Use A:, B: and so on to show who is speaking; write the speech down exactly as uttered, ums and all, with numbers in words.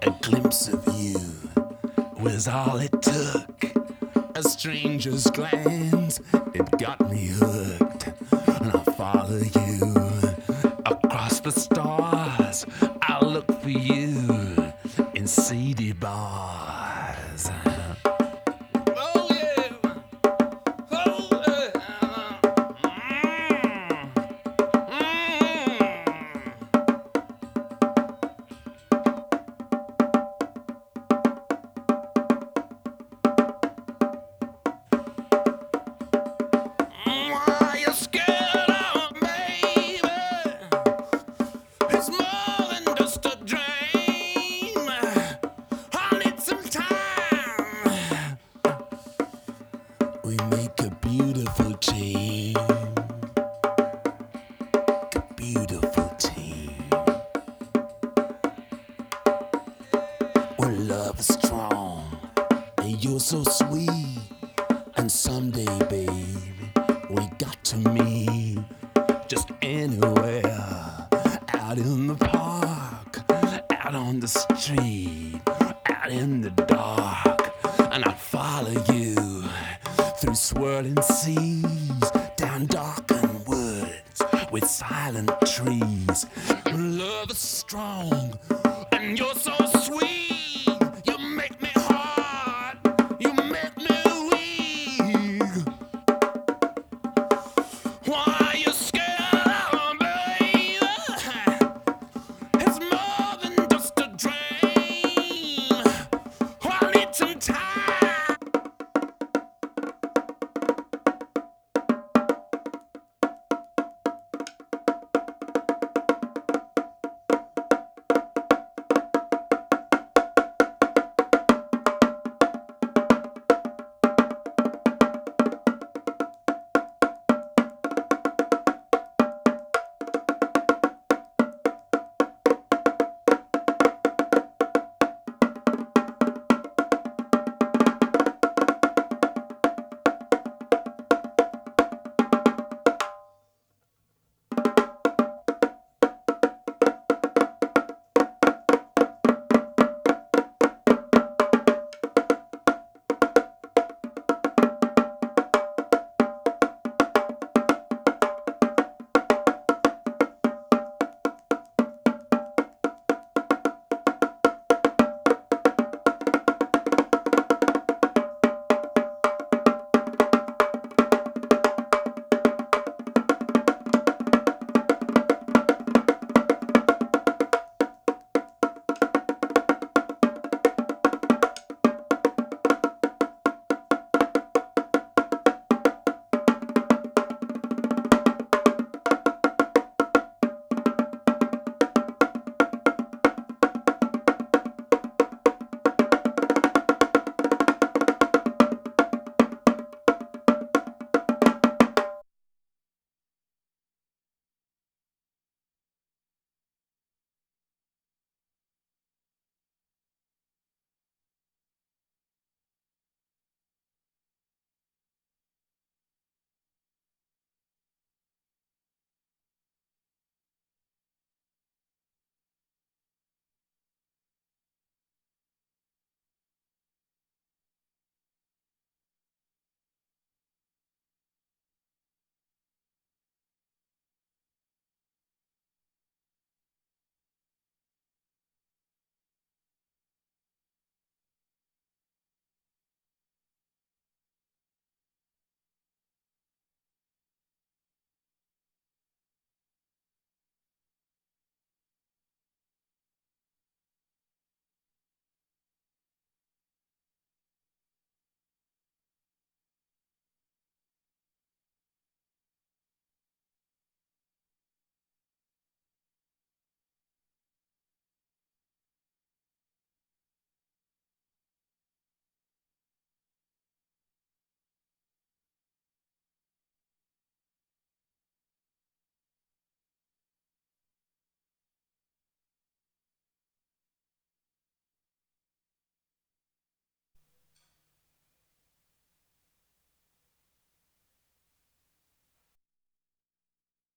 A: A glimpse of you was all it took. A stranger's glance, it got me hooked. And I'll follow you across the stars. I'll look for you in seedy bars. Oh yeah, oh yeah. Mm. Mm. Why you scared of me, baby? It's more than just a dream. I need some time. We make a beautiful team. A beautiful team. Where love is strong and you're so sweet. And someday, baby, we got to meet just anywhere. Out in the park, out on the street, out in the dark. And I'll follow you through swirling seas, down darkened woods with silent trees. Love is strong and you're so sweet.